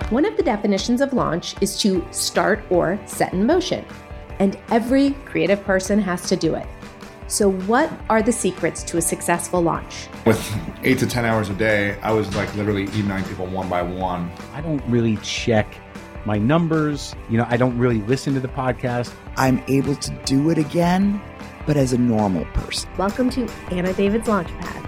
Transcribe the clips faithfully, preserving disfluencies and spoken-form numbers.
One of the definitions of launch is to start or set in motion, and every creative person has to do it. So what are the secrets to a successful launch? With eight to ten hours a day, I was like literally emailing people one by one. I don't really check my numbers. You know, I don't really listen to the podcast. I'm able to do it again, but as a normal person. Welcome to Anna David's Launchpad.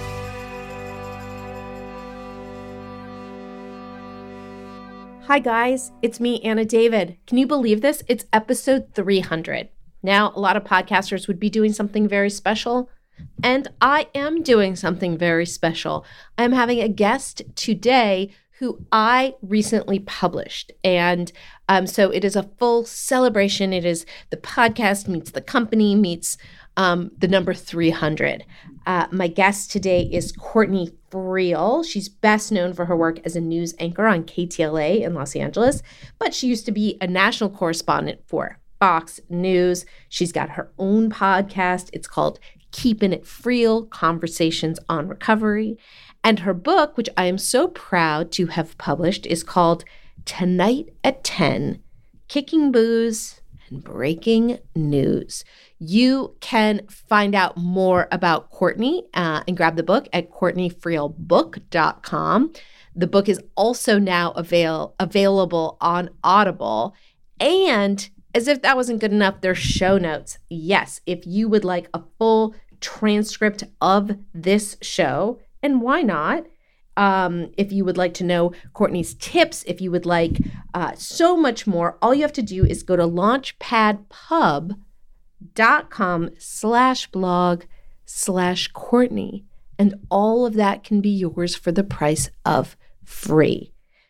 Hi guys, it's me, Anna David. Can you believe this? It's episode three hundred. Now, a lot of podcasters would be doing something very special, and I am doing something very special. I'm having a guest today who I recently published, and um, so it is a full celebration. It is the podcast meets the company meets um, the number three hundred. Uh, my guest today is Courtney Friel. She's best known for her work as a news anchor on K T L A in Los Angeles, but she used to be a national correspondent for Fox News. She's got her own podcast. It's called Keeping It Friel, Conversations on Recovery. And her book, which I am so proud to have published, is called Tonight at ten, Kicking Booze and Breaking News. You can find out more about Courtney uh, and grab the book at courtney friel book dot com. The book is also now avail- available on Audible. And as if that wasn't good enough, there's show notes. Yes, if you would like a full transcript of this show, and why not? Um, if you would like to know Courtney's tips, if you would like uh, so much more, all you have to do is go to launchpadpub.com slash blog slash Courtney. And all of that can be yours for the price of free.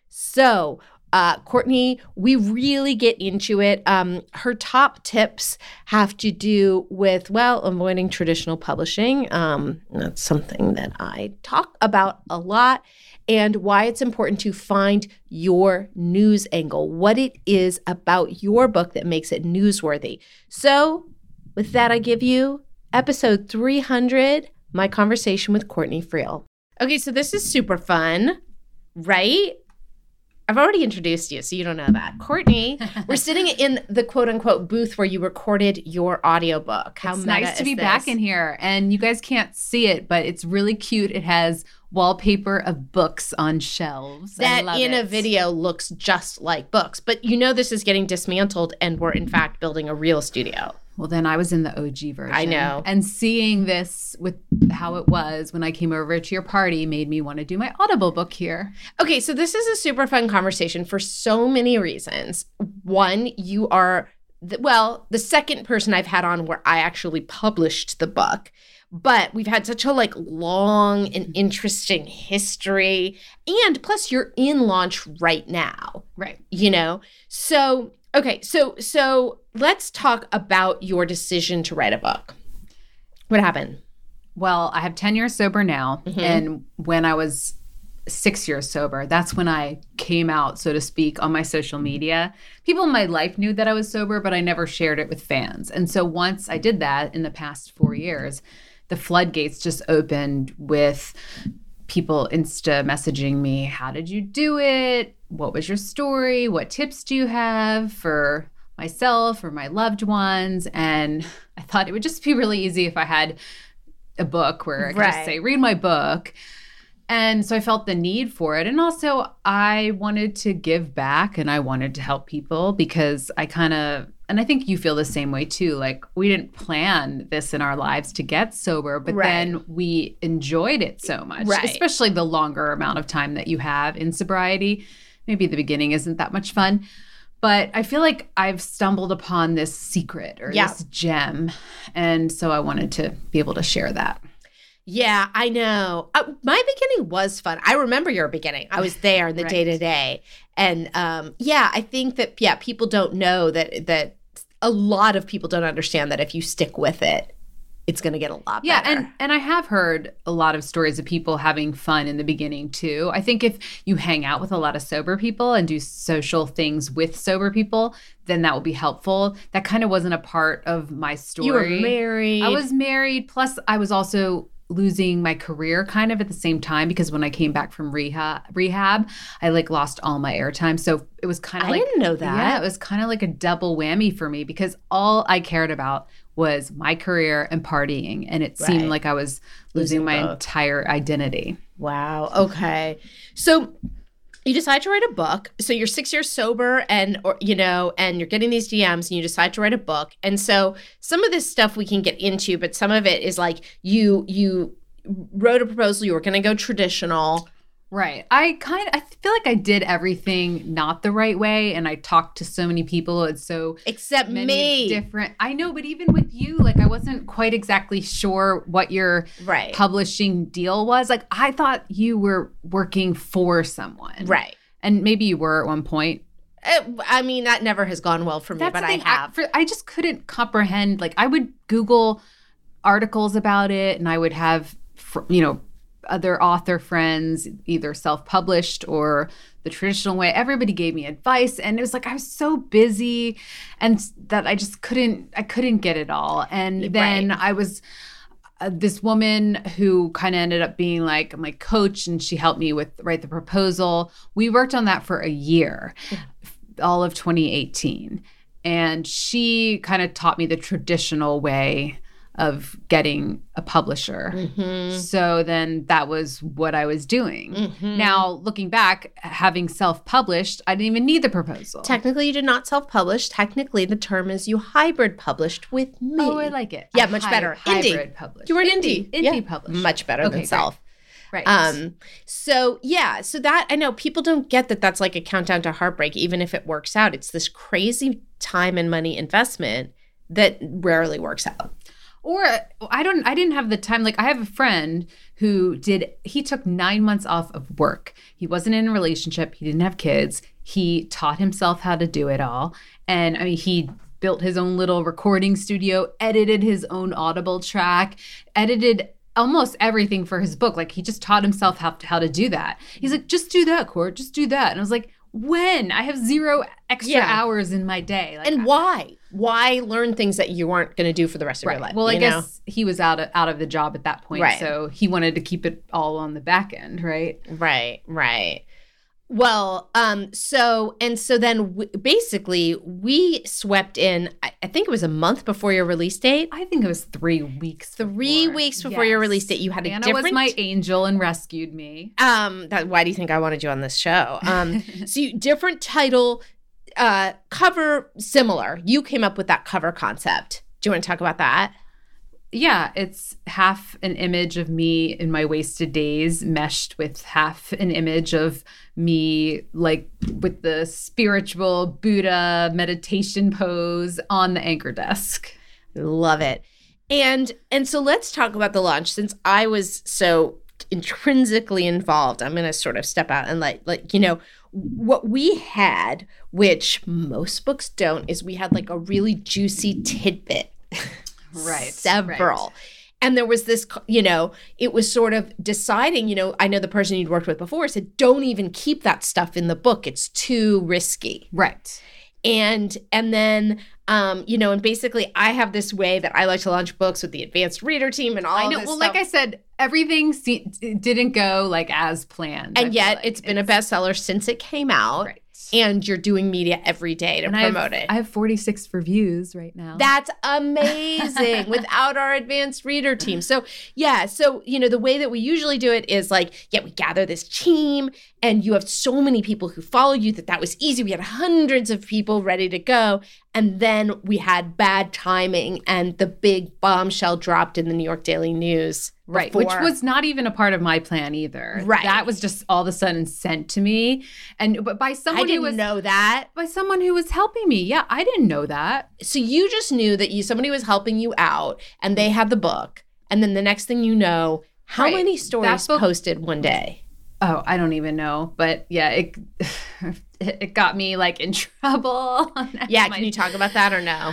So, Uh, Courtney, we really get into it. Um, her top tips have to do with, well, avoiding traditional publishing. Um, that's something that I talk about a lot, and why it's important to find your news angle, what it is about your book that makes it newsworthy. So with that, I give you episode three hundred, my conversation with Courtney Friel. Okay, so this is super fun, right? I've already introduced you, so you don't know that. Courtney, we're sitting in the quote-unquote booth where you recorded your audiobook. How it's meta nice to is be this? back in here. And you guys can't see it, but it's really cute. It has wallpaper of books on shelves. That I love in it. a video looks just like books. But you know this is getting dismantled, and we're, in fact, building a real studio. Well, then I was in the O G version. I know. And seeing this with how it was when I came over to your party made me want to do my Audible book here. Okay, so this is a super fun conversation for so many reasons. One, you are, the, well, the second person I've had on where I actually published the book. But we've had such a like long and interesting history. And plus you're in launch right now. Right. You know? So, okay, so so let's talk about your decision to write a book. What happened? Well, I have ten years sober now. Mm-hmm. And when I was six years sober, that's when I came out, so to speak, on my social media. People in my life knew that I was sober, but I never shared it with fans. And so once I did that in the past four years, the floodgates just opened with people Insta messaging me, how did you do it? What was your story? What tips do you have for myself or my loved ones? And I thought it would just be really easy if I had a book where I could right. just say, read my book. And so I felt the need for it. And also I wanted to give back and I wanted to help people because I kind of, and I think you feel the same way too. Like we didn't plan this in our lives to get sober, but right. then we enjoyed it so much, right. especially the longer amount of time that you have in sobriety. Maybe the beginning isn't that much fun, but I feel like I've stumbled upon this secret or yeah. this gem. And so I wanted to be able to share that. Yeah, I know. Uh, my beginning was fun. I remember your beginning. I was there in the right. day-to-day. And um, yeah, I think that, yeah, people don't know that, that a lot of people don't understand that if you stick with it, it's going to get a lot yeah, better. and and I have heard a lot of stories of people having fun in the beginning too. I think if you hang out with a lot of sober people and do social things with sober people, then that will be helpful. That kind of wasn't a part of my story. You were married. I was married. Plus, I was also losing my career kind of at the same time, because when I came back from rehab, rehab, I like lost all my airtime. So it was kind of I like, didn't know that. Yeah, it was kind of like a double whammy for me, because all I cared about was my career and partying. And it seemed Right. like I was losing, Losing my both. entire identity. Wow. Okay. So you decide to write a book. So you're six years sober and, or, you know, and you're getting these D Ms and you decide to write a book. And so some of this stuff we can get into, but some of it is like you, you wrote a proposal, you were going to go traditional. Right. I kind of, I feel like I did everything not the right way. And I talked to so many people. It's so Except many me. different. I know, but even with you, like I wasn't quite exactly sure what your Right. publishing deal was. Like I thought you were working for someone. Right. And maybe you were at one point. Uh, I mean, that never has gone well for me, That's but the I thing. have. I, for, I just couldn't comprehend. Like I would Google articles about it, and I would have, fr- you know, other author friends, either self-published or the traditional way. Everybody gave me advice, and it was like I was so busy, and that I just couldn't. I couldn't get it all. And then Right. I was. Uh, this woman who kind of ended up being like my coach, and she helped me with write the proposal. We worked on that for a year, all of twenty eighteen. And she kind of taught me the traditional way of getting a publisher. Mm-hmm. So then that was what I was doing. Mhm. Now, looking back, having self-published, I didn't even need the proposal. Technically, you did not self-publish. Technically, the term is you hybrid published with me. Oh, I like it. Yeah, A much hy- better. Hybrid indie. published. You were an indie. Indie, Yeah. indie published. Much better Okay, than great. self. Right. Um, so yeah, so that I know people don't get that that's like a countdown to heartbreak, even if it works out. It's this crazy time and money investment that rarely works out. Or I don't I didn't have the time. Like I have a friend who did he took nine months off of work. He wasn't in a relationship, he didn't have kids. He taught himself how to do it all. And I mean he built his own little recording studio, edited his own Audible track, edited almost everything for his book. Like he just taught himself how to, how to do that. He's like, just do that, Court, just do that. And I was like, when? I have zero extra Yeah. hours in my day. Like, And why? Why learn things that you aren't going to do for the rest of right. your life? Well, I you guess know? he was out of, out of the job at that point. Right. So he wanted to keep it all on the back end, right? Right, right. Well, um, so and so then w- basically we swept in. I, I think it was a month before your release date. I think it was three weeks. Three before. weeks before your release date, you had a Anna different. was my angel and rescued me. um. That, why do you think I wanted you on this show? Um. so you, different title, uh, cover similar. You came up with that cover concept. Do you want to talk about that? Yeah, it's half an image of me in my wasted days meshed with half an image of me like with the spiritual Buddha meditation pose on the anchor desk. Love it. And and so let's talk about the launch. Since I was so intrinsically involved, I'm going to sort of step out and like like you know what we had, which most books don't, is we had like a really juicy tidbit. Right. Several. right. And there was this, you know, it was sort of deciding, you know, I know the person you'd worked with before said, don't even keep that stuff in the book. It's too risky. Right. And and then, um, you know, and basically I have this way that I like to launch books with the advanced reader team and all I know. this Well, stuff. like I said, everything se- didn't go like as planned. I and feel yet like. it's been a bestseller since it came out. Right. And you're doing media every day to And promote I have, it. I have forty-six reviews right now. That's amazing without our advanced reader team. So, yeah. So, you know, the way that we usually do it is like, yeah, we gather this team and you have so many people who follow you that that was easy. We had hundreds of people ready to go. And then we had bad timing and the big bombshell dropped in the New York Daily News. Right, before. which was not even a part of my plan either. Right. That was just all of a sudden sent to me. And but by I someone didn't who was know that. by someone who was helping me. Yeah, I didn't know that. So you just knew that you somebody was helping you out and they had the book. And then the next thing you know, how Right. many stories That book- posted one day? Oh, I don't even know. But yeah, it it got me like in trouble. Yeah, My- can you talk about that or no?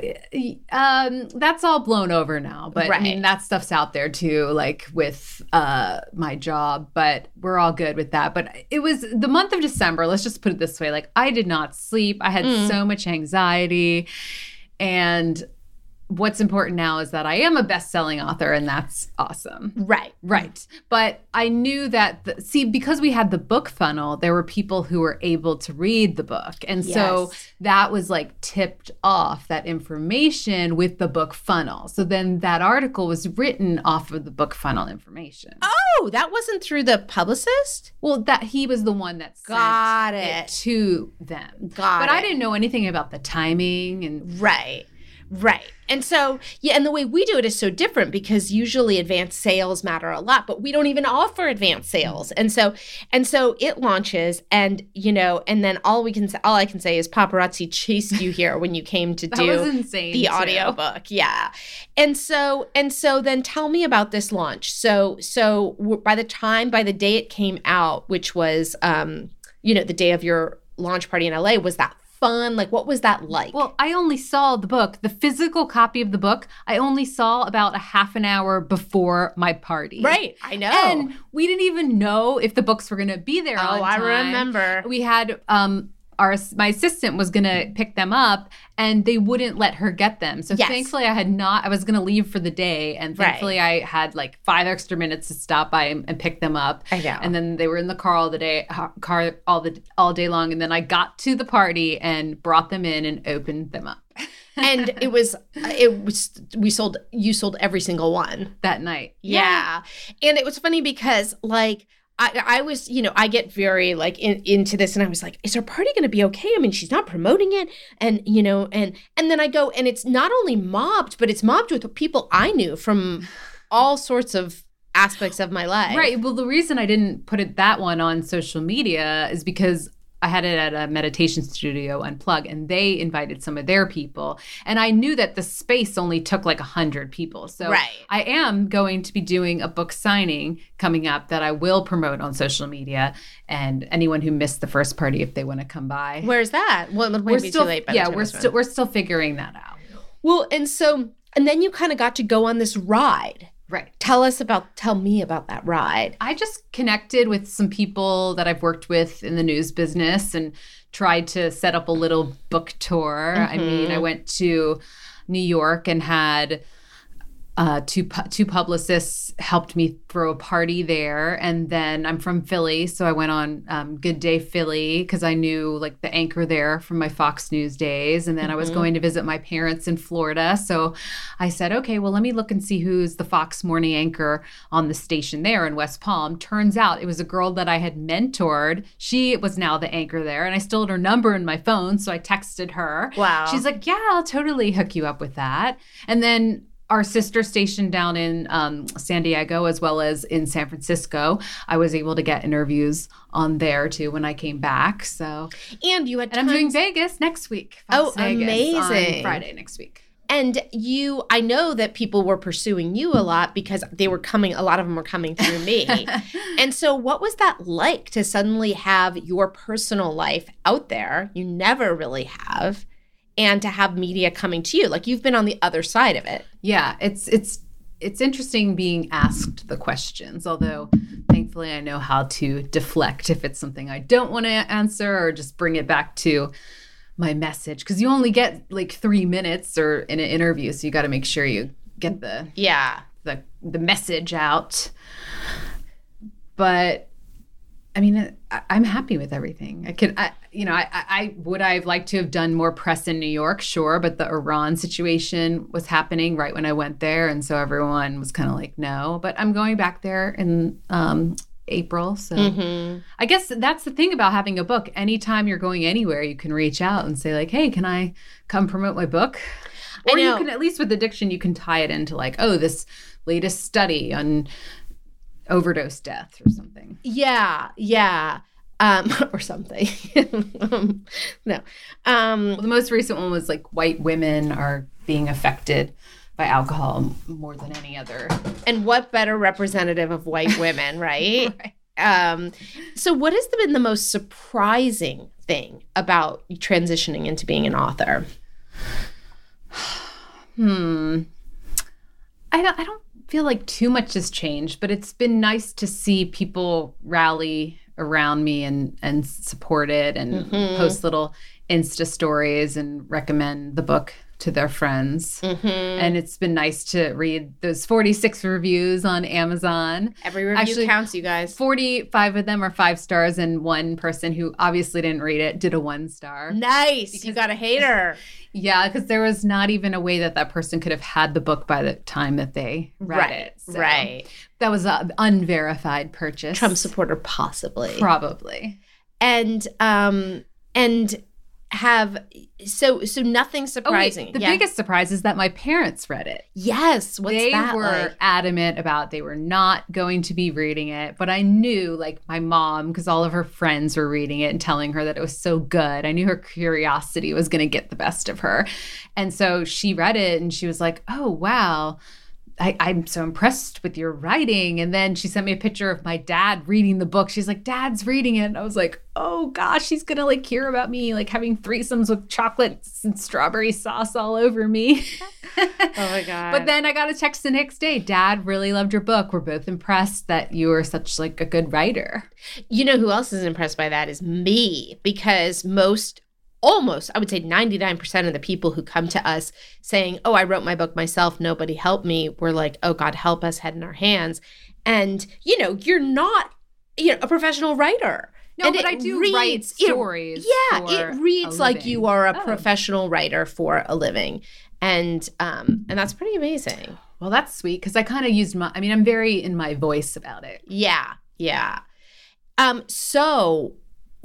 Um, that's all blown over now, but I mean Right. that stuff's out there too, like with uh my job. But we're all good with that. But it was the month of December. Let's just put it this way: like I did not sleep. I had Mm. so much anxiety, and what's important now is that I am a best-selling author, and that's awesome. Right. Right. But I knew that, the, see, because we had the book funnel, there were people who were able to read the book. And so Yes. that was like tipped off, that information with the book funnel. So then that article was written off of the book funnel information. Oh, that wasn't through the publicist? Well, that he was the one that sent Got it. to them. Got but it. I didn't know anything about the timing and Right. Right. And so, yeah, and the way we do it is so different because usually advanced sales matter a lot, but we don't even offer advanced sales. And so, and so it launches and, you know, and then all we can say, all I can say is paparazzi chased you here when you came to that do was insane. the too. audiobook. Yeah. And so, and so then tell me about this launch. So, so w- by the time, by the day it came out, which was, um, you know, the day of your launch party in L A, was that fun? Like, what was that like? Well, I only saw the book, the physical copy of the book, I only saw about a half an hour before my party. Right. I know. And we didn't even know if the books were going to be there on Oh, I time. remember. We had um our my assistant was going to pick them up and they wouldn't let her get them. So Yes. thankfully I had not I was going to leave for the day and Right. thankfully I had like five extra minutes to stop by and, and pick them up. I know. And then they were in the car all the day car all the all day long and then I got to the party and brought them in and opened them up. And it was, it was, we sold, you sold every single one. That night. Yeah. And it was funny because like, I, I was, you know, I get very like in, into this and I was like, is our party going to be okay? I mean, she's not promoting it. And, you know, and, and then I go and it's not only mobbed, but it's mobbed with people I knew from all sorts of aspects of my life. Right. Well, the reason I didn't put it that one on social media is because I had it at a meditation studio, Unplug, and they invited some of their people. And I knew that the space only took like one hundred people. So Right. I am going to be doing a book signing coming up that I will promote on social media. And anyone who missed the first party, if they want to come by. Where's that? Well, it might we're be still, too late by the yeah, time we're this still one- we're still figuring that out. Well, and so, and then you kind of got to go on this ride. Right. Tell us about, tell me about that ride. I just connected with some people that I've worked with in the news business and tried to set up a little book tour. I mean, I went to New York and had uh, two pu- two publicists helped me throw a party there. And then I'm from Philly, so I went on um, Good Day Philly because I knew like the anchor there from my Fox News days. And then I was going to visit my parents in Florida. So I said, okay, well, let me look and see who's the Fox morning anchor on the station there in West Palm. Turns out it was a girl that I had mentored. She was now the anchor there. And I still had her number in my phone. So I texted her. Wow. She's like, yeah, I'll totally hook you up with that. And then our sister station down in um, San Diego, as well as in San Francisco, I was able to get interviews on there too when I came back. So, And you had and I'm doing tons- Vegas next week. Oh, Fox Vegas amazing. On Friday next week. And you, I know that people were pursuing you a lot because they were coming, a lot of them were coming through me. And so what was that like to suddenly have your personal life out there? You never really have. And to have media coming to you, like you've been on the other side of it. Yeah, it's it's it's interesting being asked the questions, although thankfully I know how to deflect if it's something I don't want to answer or just bring it back to my message, because you only get like three minutes or in an interview, so you got to make sure you get the Yeah. the the message out. But I mean, I, I'm happy with everything. I could, I, you know, I, I, I would I've liked to have done more press in New York, sure, but the Iran situation was happening right when I went there, and so everyone was kind of like, no. But I'm going back there in um, April, so Mm-hmm. I guess that's the thing about having a book. Anytime you're going anywhere, you can reach out and say like, hey, can I come promote my book? I Or you know. can, at least with addiction, you can tie it into like, oh, this latest study on overdose death or something. Yeah. Yeah. Um, or something. um, no. Um, Well, the most recent one was like white women are being affected by alcohol more than any other. and what better representative of white women, right? Right. Um, so what has been the most surprising thing about transitioning into being an author? Hmm. I don't, I don't feel like too much has changed, but it's been nice to see people rally around me and, and support it and Mhm. post little Insta stories and recommend the book to their friends. Mm-hmm. And it's been nice to read those forty-six reviews on Amazon. Every review Actually, counts, you guys. forty-five of them are five stars, and one person who obviously didn't read it did a one star. Nice. Because, you got a hater. Yeah, because there was not even a way that that person could have had the book by the time that they read right, it. So right. That was an unverified purchase. Trump supporter, possibly. Probably. And, um, and have, so, so nothing surprising. Oh, wait, the yeah. biggest surprise is that my parents read it. Yes. What's they that were like? adamant about they were not going to be reading it. But I knew, like, my mom, because all of her friends were reading it and telling her that it was so good. I knew her curiosity was going to get the best of her. And so she read it and she was like, oh, wow. I, I'm so impressed with your writing. And then she sent me a picture of my dad reading the book. She's like, Dad's reading it. And I was like, oh gosh, she's going to like hear about me like having threesomes with chocolates and strawberry sauce all over me. Oh my God. But then I got a text the next day. Dad really loved your book. We're both impressed that you are such like a good writer. You know who else is impressed by that is me, because most Almost, I would say ninety-nine percent of the people who come to us saying, oh, I wrote my book myself, nobody helped me, we're like, oh, God, help us, head in our hands. And, you know, you're not, you know, a professional writer. No, and but I do write it- stories Yeah, for it reads a like living. you are a Oh. professional writer for a living. And um, and that's pretty amazing. Well, that's sweet because I kind of used my, I mean, I'm very in my voice about it. Yeah, yeah. Um, so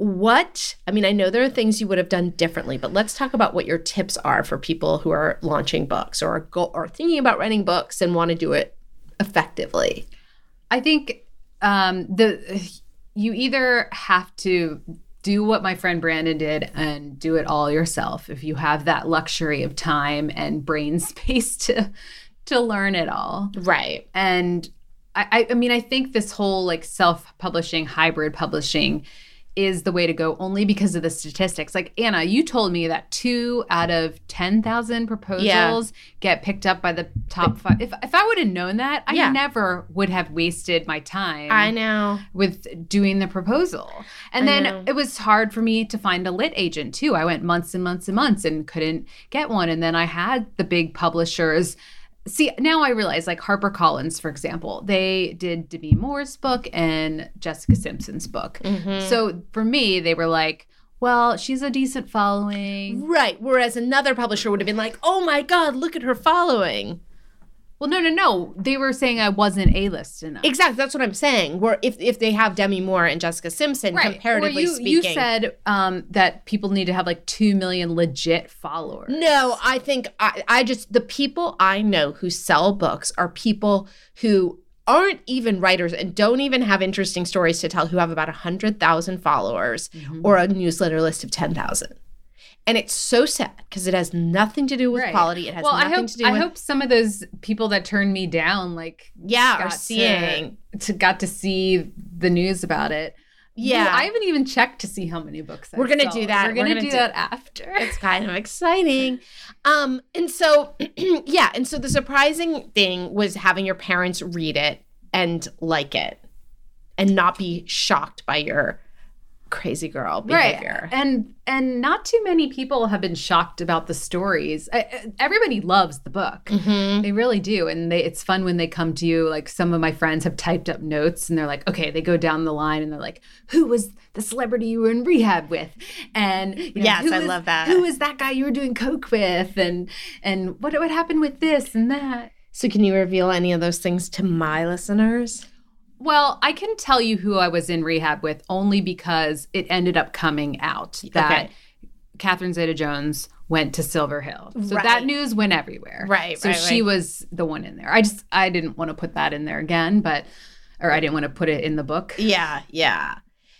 what, I mean, I know there are things you would have done differently, but let's talk about what your tips are for people who are launching books or are, go, or thinking about writing books and want to do it effectively. I think um, the you either have to do what my friend Brandon did and do it all yourself if you have that luxury of time and brain space to to learn it all. Right. And I, I mean, I think this whole like self-publishing, hybrid publishing is the way to go only because of the statistics. Like, Anna, you told me that two out of ten thousand proposals Yeah. get picked up by the top five. If, if I would have known that, I Yeah. never would have wasted my time I know. with doing the proposal. And I then know. it was hard for me to find a lit agent too. I went months and months and months and couldn't get one. And then I had the big publishers. See, now I realize, like HarperCollins, for example, they did Demi Moore's book and Jessica Simpson's book. Mm-hmm. So for me, they were like, well, she's a decent following. Right. Whereas another publisher would have been like, oh my God, look at her following. Well, no, no, no. They were saying I wasn't A-list enough. Exactly. That's what I'm saying. Where if, if they have Demi Moore and Jessica Simpson, comparatively Or you, speaking. you said um, that people need to have like two million legit followers. No, I think I, I just, the people I know who sell books are people who aren't even writers and don't even have interesting stories to tell, who have about one hundred thousand followers Mm-hmm. or a newsletter list of ten thousand. And it's so sad because it has nothing to do with Right. quality. It has well, nothing I hope, to do I with, hope some of those people that turned me down, like, yeah, are got seeing. to, to got to see the news about it. Yeah. Well, I haven't even checked to see how many books I We're gonna sold. do that. We're gonna, We're gonna do, do- that after. It's kind of exciting. Um, and so, yeah. And so the surprising thing was having your parents read it and like it and not be shocked by your crazy girl behavior. Right. And and not too many people have been shocked about the stories. I, I- everybody loves the book. Mm-hmm. They really do. And they, it's fun when they come to you. Like some of my friends have typed up notes and they're like, okay, they go down the line and they're like, who was the celebrity you were in rehab with? And you know, Yes, who I was- love that. Who was that guy you were doing coke with? And and what what happened with this and that? So can you reveal any of those things to my listeners? Well, I can tell you who I was in rehab with only because it ended up coming out that Okay. Catherine Zeta-Jones went to Silver Hill. So Right. that news went everywhere. Right, So right, she right. was the one in there. I just, I didn't want to put that in there again, but, or I didn't want to put it in the book. Yeah, yeah.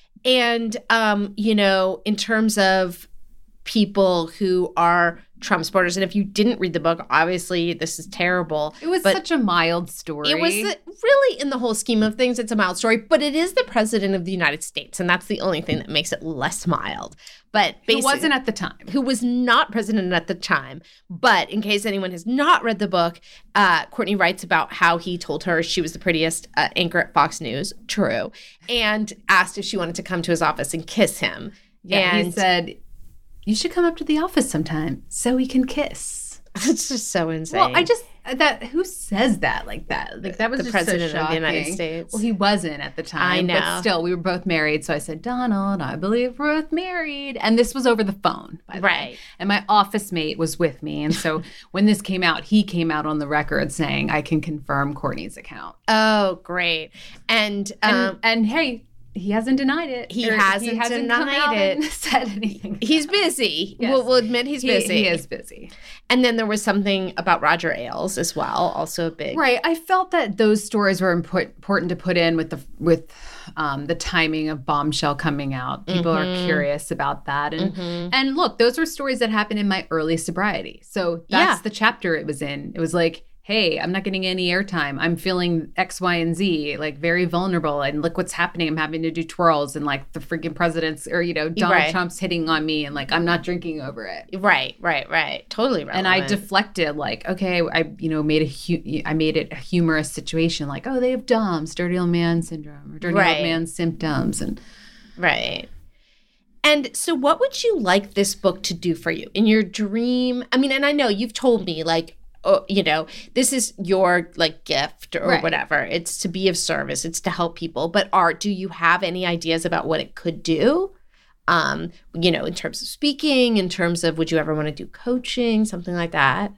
And, um, you know, in terms of people who are Trump supporters, and if you didn't read the book, obviously this is terrible. It was but such a mild story. It was really, in the whole scheme of things, it's a mild story, but it is the president of the United States, and that's the only thing that makes it less mild. But It basically, wasn't at the time. who was not president at the time. But in case anyone has not read the book, uh, Courtney writes about how he told her she was the prettiest uh, anchor at Fox News, true, and asked if she wanted to come to his office and kiss him. Yeah, and he said, you should come up to the office sometime so we can kiss. It's just so insane. Well, I just that who says that like that? Like that was The just president so of the United shocking. States. Well, he wasn't at the time. I know. But still, we were both married. So I said, Donald, I believe we're both married. And this was over the phone, by the Right. way. And my office mate was with me. And so when this came out, he came out on the record saying, I can confirm Courtney's account. Oh, great. And, And, um, and hey, he hasn't denied it. He Or hasn't come denied out it. and said anything. he's busy. Yes. We'll, we'll admit he's He- busy. He is busy. And then there was something about Roger Ailes as well, also a big. Right. I felt that those stories were import- important to put in with the with um, the timing of Bombshell coming out. People Mm-hmm. are curious about that. And and look, those were stories that happened in my early sobriety. So that's Yeah. the chapter it was in. It was like, hey, I'm not getting any airtime. I'm feeling X, Y, and Z, like very vulnerable. And look what's happening. I'm having to do twirls and like the freaking president's or, you know, Donald Right. Trump's hitting on me and like I'm not drinking over it. Right, right, right. Totally relevant. And I deflected, like, okay, I, you know, made a, hu- I made it a humorous situation, like, oh, they have D O M S, dirty old man syndrome, or dirty Right. old man symptoms, and Right. And so what would you like this book to do for you in your dream? I mean, and I know you've told me like, oh, you know, this is your like gift or Right. whatever. It's to be of service. It's to help people. But Art, do you have any ideas about what it could do? Um, you know, in terms of speaking, in terms of would you ever want to do coaching, something like that?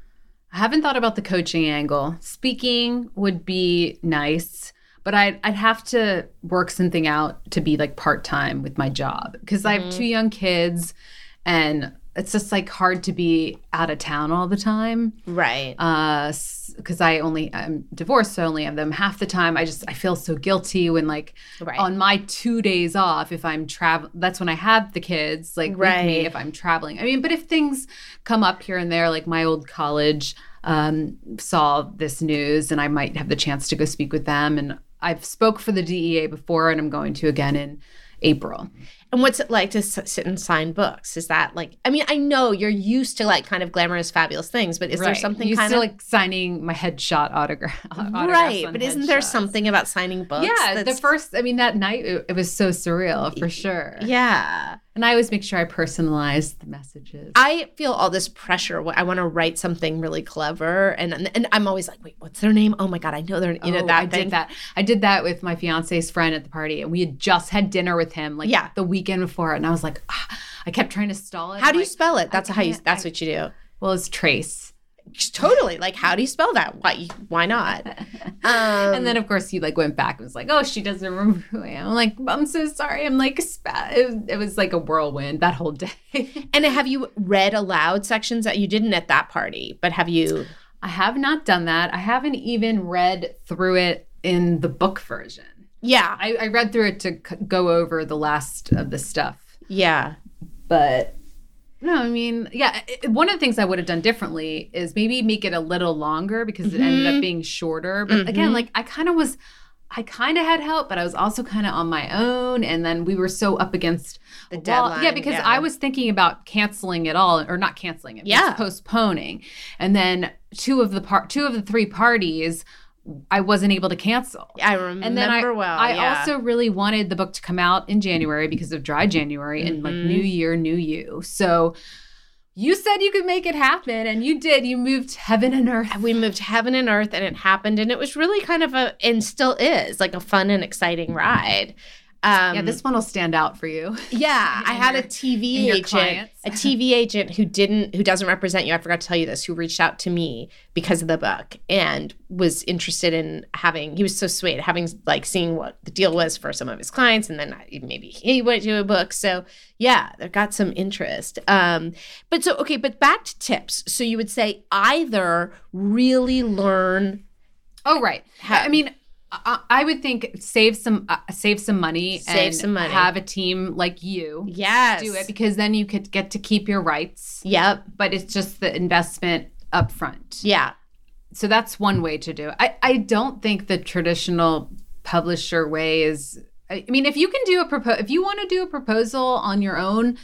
I haven't thought about the coaching angle. Speaking would be nice, but I'd, I'd have to work something out to be like part-time with my job because I have two young kids and it's just like hard to be out of town all the time. Right. Uh, because I only I'm divorced, so I only have them half the time. I just I feel so guilty when like Right. on my two days off, if I'm travel, that's when I have the kids like with Right. me if I'm traveling. I mean, but if things come up here and there, like my old college um, saw this news, and I might have the chance to go speak with them. And I've spoke for the D E A before, and I'm going to again in April. And what's it like to s- sit and sign books? Is that like, I mean, I know you're used to like kind of glamorous, fabulous things, but is there Right. something Used kind to of like signing my headshot autograph? autographs right? on But isn't there headshots. something about signing books? Yeah, the that's- first, I mean, that night, it, it was so surreal for sure. Yeah. And I always make sure I personalize the messages. I feel all this pressure. I want to write something really clever, and and I'm always like, wait, what's their name? Oh my god, I know their, you know Oh, that I thing. did that. I did that with my fiance's friend at the party, and we had just had dinner with him, like Yeah. the weekend before, and I was like, ah, I kept trying to stall it. How do you like, spell it? That's I how you. can't- That's I- what you do. Well, it's Trace. Totally. Like, how do you spell that? Why? Why not? Um, And then, of course, he like went back and was like, "Oh, she doesn't remember who I am." I'm like, "I'm so sorry." I'm like, spa- it, was, it was like a whirlwind that whole day. and have you read aloud sections that you didn't at that party? But have you? I have not done that. I haven't even read through it in the book version. Yeah. I, I read through it to c- go over the last of the stuff, Yeah. but no, I mean, yeah. It, one of the things I would have done differently is maybe make it a little longer because it ended up being shorter. But again, like I kind of was, I kind of had help, but I was also kind of on my own. And then we were so up against The a wall. Yeah, deadline, because yeah. I was thinking about canceling it all, or not canceling it, but Yeah. postponing. And then two of the part, two of the three parties, I wasn't able to cancel. I remember And then I, well. I yeah. also really wanted the book to come out in January because of Dry January and like Mm-hmm. New Year, New You. So you said you could make it happen, and you did. You moved heaven and earth. we moved heaven and earth, and it happened, and it was really kind of a, and still is like a fun and exciting ride. Um, Yeah, this one will stand out for you. Yeah, I And had a your- T V and your agent, clients. a T V agent who didn't, who doesn't represent you. I forgot to tell you this. Who reached out to me because of the book and was interested in having. He was so sweet, having like seeing what the deal was for some of his clients, and then maybe he went to a book. So yeah, they've got some interest. Um, but so okay, but back to tips. So you would say either really learn. Oh, right. I mean, I, I would think save some uh, save some money Save and some money. have a team like you Yes. do it because then you could get to keep your rights. Yep. But it's just the investment up front. Yeah. So that's one way to do it. I, I don't think the traditional publisher way is. I mean, if you can do a propo- if you want to do a proposal on your own,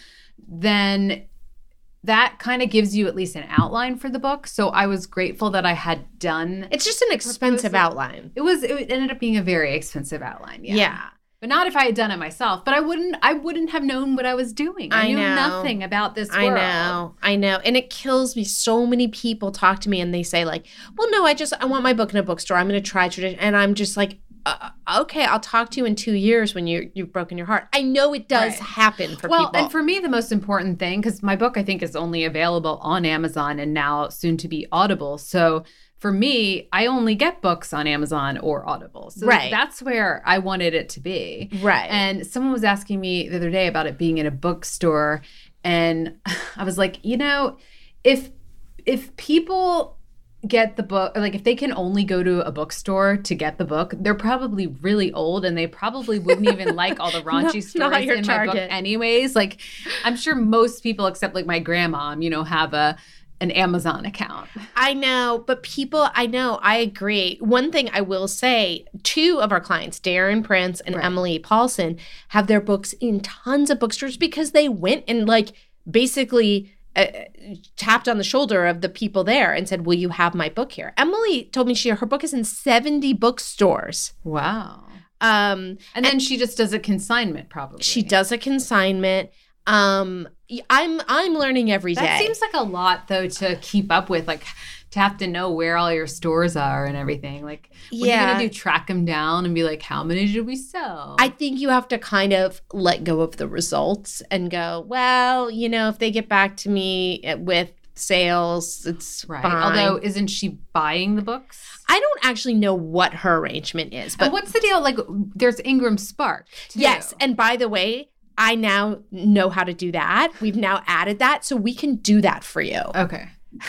then that kind of gives you at least an outline for the book. So I was grateful that I had done. It's just an expensive Proposal. outline. It was. It ended up being a very expensive outline. Yeah. Yeah. But not if I had done it myself. But I wouldn't I wouldn't have known what I was doing. I, I knew know. nothing about this I world. know. I know. And it kills me. So many people talk to me and they say like, well, no, I just, I want my book in a bookstore. I'm going to try tradition. And I'm just like, uh, okay, I'll talk to you in two years when you you've broken your heart. I know it does Right. happen for well, people. and for me, the most important thing, because my book, I think, is only available on Amazon and now soon to be Audible. So for me, I only get books on Amazon or Audible. So Right. that's where I wanted it to be. Right. And someone was asking me the other day about it being in a bookstore. And I was like, you know, if if people get the book, like if they can only go to a bookstore to get the book, they're probably really old and they probably wouldn't even like all the raunchy Not stories your in my book target. anyways. Like I'm sure most people except like my grandma, you know, have a an Amazon account. I know, but people, I know, I agree. One thing I will say, two of our clients, Darren Prince and Right. Emily Paulson, have their books in tons of bookstores because they went and like basically uh, tapped on the shoulder of the people there and said, will you have my book here? Emily told me she her book is in seventy bookstores. Wow. Um, And then she just does a consignment probably. she does a consignment. Um, I'm I'm learning every day. That seems like a lot, though, to keep up with, like to have to know where all your stores are and everything. Like, what are Yeah. you going to do? Track them down and be like, how many did we sell? I think you have to kind of let go of the results and go, well, you know, if they get back to me with sales, it's right. fine. Although, isn't she buying the books? I don't actually know what her arrangement is, But but what's the deal? Like, there's Ingram Spark. Too. yes. And by the way, I now know how to do that. We've now added that, so we can do that for you. Okay.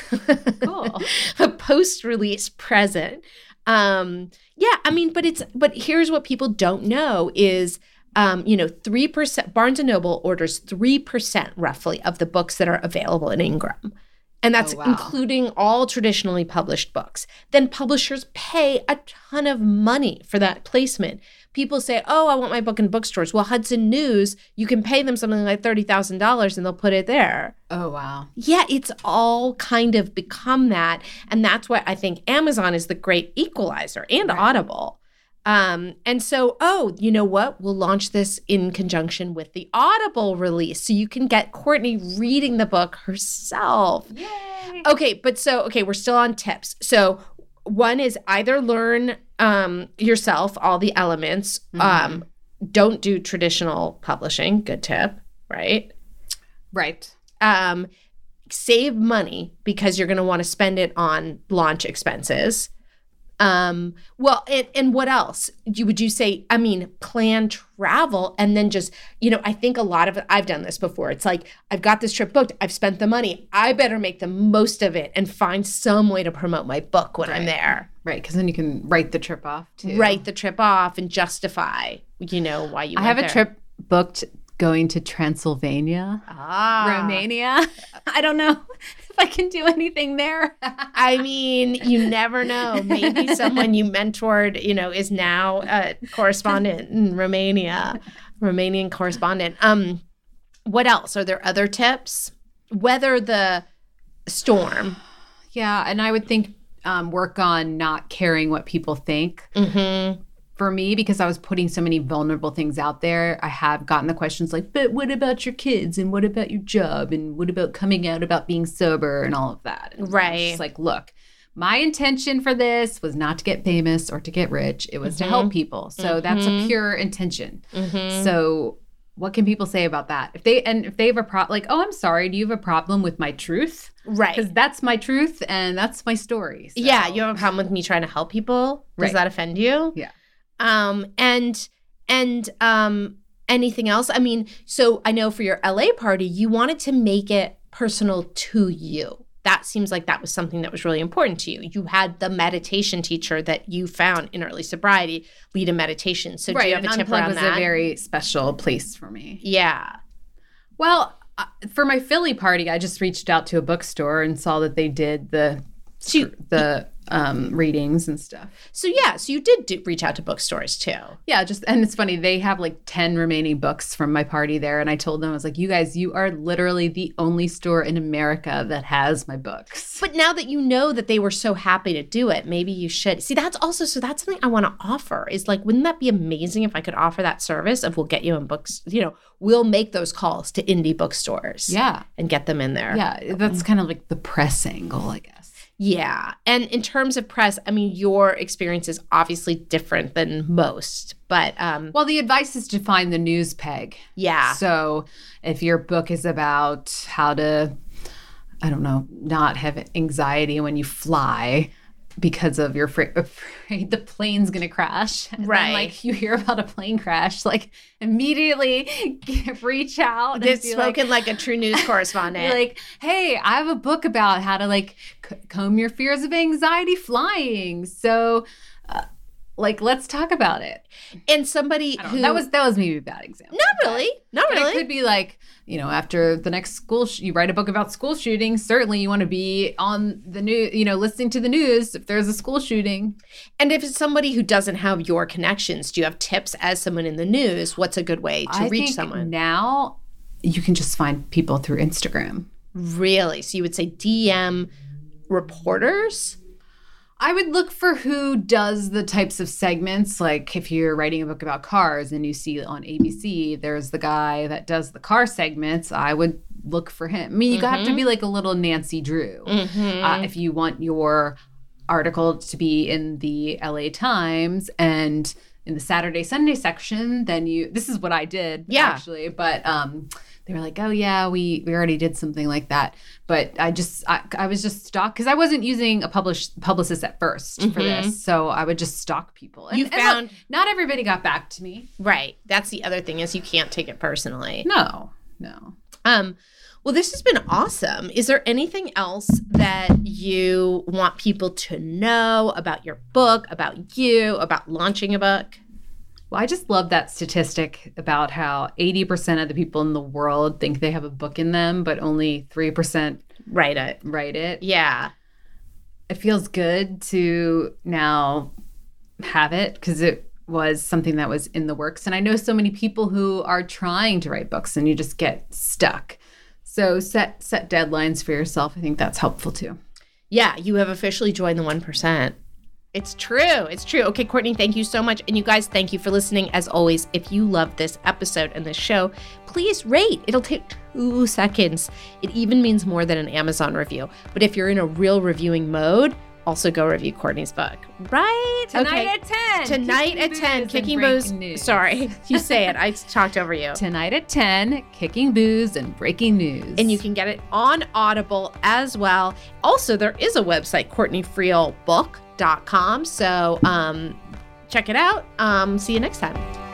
Cool. A post-release present. Um, yeah, I mean, but it's but here's what people don't know is um, you know, three percent Barnes and Noble orders three percent roughly of the books that are available in Ingram. And that's Oh, wow. including all traditionally published books. Then publishers pay a ton of money for that placement. People say, oh, I want my book in bookstores. Well, Hudson News, you can pay them something like thirty thousand dollars and they'll put it there. Oh, wow. Yeah, it's all kind of become that. And that's why I think Amazon is the great equalizer and Right. Audible. Um, and so, oh, you know what? We'll launch this in conjunction with the Audible release. So you can get Courtney reading the book herself. Yay. Okay, but so, okay, we're still on tips. So one is either learn um, yourself all the elements. Um, don't do traditional publishing. Good tip, right? Right. Um, save money because you're going to want to spend it on launch expenses. Um, well, and, and what else? You, would you say, I mean, plan travel and then just, you know, I think a lot of it, I've done this before. It's like, I've got this trip booked. I've spent the money. I better make the most of it and find some way to promote my book when I'm Right. there. Right. Because then you can write the trip off, too. Write the trip off and justify, you know, why you I went have a there. trip booked going to Transylvania, Ah. Romania. I don't know if I can do anything there. I mean, you never know. Maybe someone you mentored, you know, is now a correspondent in Romania, Romanian correspondent. Um, what else? Are there other tips? Weather the storm. Yeah, and I would think um, work on not caring what people think. Mm-hmm. For me, because I was putting so many vulnerable things out there, I have gotten the questions like, but what about your kids? And what about your job? And what about coming out about being sober and all of that? And Right. It's just like, look, my intention for this was not to get famous or to get rich. It was Mm-hmm. to help people. So that's a pure intention. Mm-hmm. So what can people say about that? If they and if they have a problem, like, oh, I'm sorry, do you have a problem with my truth? Right. Because that's my truth and that's my story. So- Yeah, you have a problem with me trying to help people? Does Right. that offend you? Yeah. Um, and and um, anything else? I mean, so I know for your L A party, you wanted to make it personal to you. That seems like that was something that was really important to you. You had the meditation teacher that you found in early sobriety lead a meditation. So do Right. you have and a tip Unplug around was that? a very special place for me. yeah. Well, uh, for my Philly party, I just reached out to a bookstore and saw that they did the So you, the um, readings and stuff. so yeah, so you did do, reach out to bookstores too. Yeah, just and it's funny, they have like ten remaining books from my party there, and I told them, I was like, you guys, you are literally the only store in America that has my books. But now that you know that they were so happy to do it, maybe you should. See, that's also, so that's something I want to offer is like, wouldn't that be amazing if I could offer that service of we'll get you in books, you know, we'll make those calls to indie bookstores. Yeah. And get them in there. Yeah, that's kind of like the press angle, I guess. Yeah. And in terms of press, I mean, your experience is obviously different than most, but um, Well, the advice is to find the news peg. yeah. So if your book is about how to, I don't know, not have anxiety when you fly because of you're afraid, afraid the plane's going to crash. And Right. then, like you hear about a plane crash, like immediately reach out. and It's be like- spoken like, a true news correspondent. You're like, hey, I have a book about how to like c- comb your fears of anxiety flying. So, uh, like, let's talk about it. and somebody I don't who know. That was that was maybe a bad example. not really, not But really. it could be like, you know, after the next school, sh- you write a book about school shootings. Certainly, you want to be on the news, you know, listening to the news if there's a school shooting. And if it's somebody who doesn't have your connections, do you have tips as someone in the news? What's a good way to I reach think someone? now you can just find people through Instagram. Really? So you would say D M reporters? I would look for who does the types of segments. Like if you're writing a book about cars and you see on A B C, there's the guy that does the car segments. I would look for him. I mean, you have to be like a little Nancy Drew. Uh, if you want your article to be in the L A Times and in the Saturday, Sunday section, then you, this is what I did Yeah. actually. But um, they were like, oh yeah, we, we already did something like that. But I just, I, I was just stalk because I wasn't using a publish, publicist at first for this. So I would just stalk people. And, You and look, found- not everybody got back to me. Right. That's the other thing is you can't take it personally. No, no. Um, well, this has been awesome. Is there anything else that you want people to know about your book, about you, about launching a book? Well, I just love that statistic about how eighty percent of the people in the world think they have a book in them, but only three percent Write it. write it. Yeah. It feels good to now have it because it was something that was in the works. And I know so many people who are trying to write books and you just get stuck. So set set deadlines for yourself. I think that's helpful too. Yeah, you have officially joined the one percent. It's true. It's true. Okay, Courtney, thank you so much. And you guys, thank you for listening. As always, if you love this episode and this show, please rate. It'll take two seconds. It even means more than an Amazon review. But if you're in a real reviewing mode, also go review Courtney's book. Right? Tonight at ten. Tonight Kicking at Booze ten. and Kicking Breaking Booze. News. Sorry. You say it. I talked over you. Tonight at ten, Kicking Booze and Breaking News. And you can get it on Audible as well. Also, there is a website, courtney friel book dot com. So um, check it out. Um, see you next time.